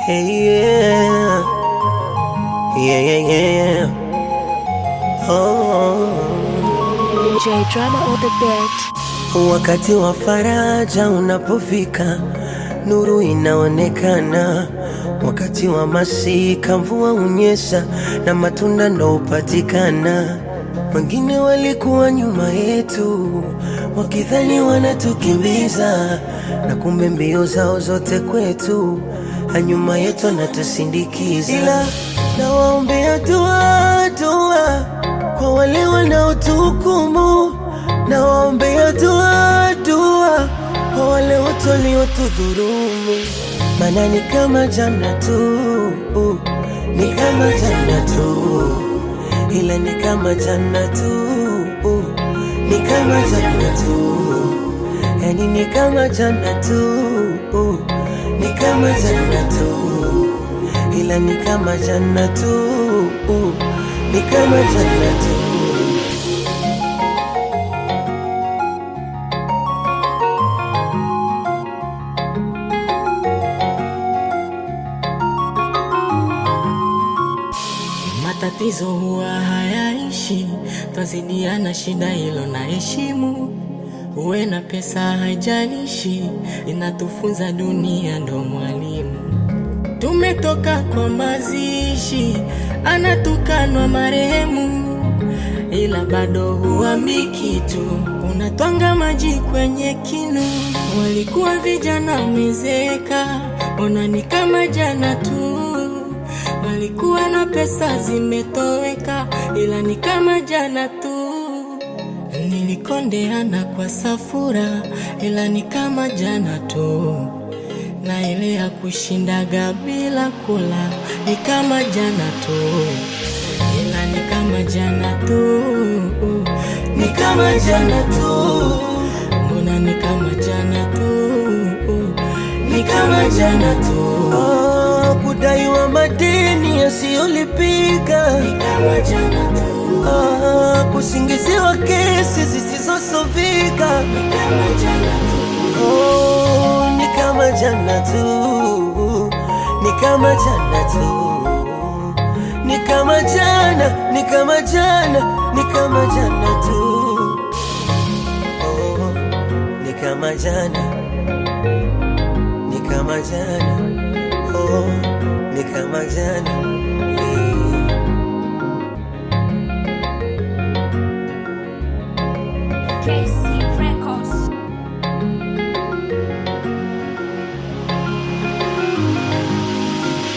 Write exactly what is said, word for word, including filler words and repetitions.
Hey yeah, yeah yeah yeah. Oh, J Drama on the beat. wakati wa faraja unapofika, nuru inaonekana. Wakati wa masika mvua hunyesha na matunda ndo upatikana. Wengine walikuwa nyuma yetu wakidhani wanatukimbiza, na kumbe mbio zao zote kwetu, nyuma yetu anatusindikiza. Ila nawaombea dua dua kwa wale wanaotuhukumu, nawaombea dua dua kwa wale wote waliotudhulumu. Maana ni kama jana tu, ni kama jana tu, ila ni kama jana tu, ni kama jana tu, yani ni kama jana tu, ni kama jana tu, ila ni kama jana tu, ni kama jana tu. Matatizo huwa hayaishi, twazidiana shida hilo na heshimu. Uwe na pesa haijalishi, inatufunza dunia ndo mwalimu. Tumetoka kwa mazishi, anatukanwa marehemu, ila bado huamiki tu, unatwanga maji kwenye kinu. Walikuwa vijana wamezeeka, ona ni kama jana tu. Walikuwa na pesa zimetoweka, ila ni kama jana tu. Nilikondeana kwa safura, ila ni kama jana tu. Na ile ya kushindaga bila kula, ni kama jana tu, ila ni kama jana tu, ni kama jana tu. Mbona ni kama jana tu, ni kama jana tu. Oh, kudaiwa madeni yasiyolipika, ni kama jana tu. Oh, kusingiziwa kesi zisizosofika, ni kama jana tu. Oh, ni kama jana tu, ni kama jana tu, ni kama jana, ni kama jana, ni kama jana tu. Oh, ni kama jana, ni kama jana. Oh, ni kama jana.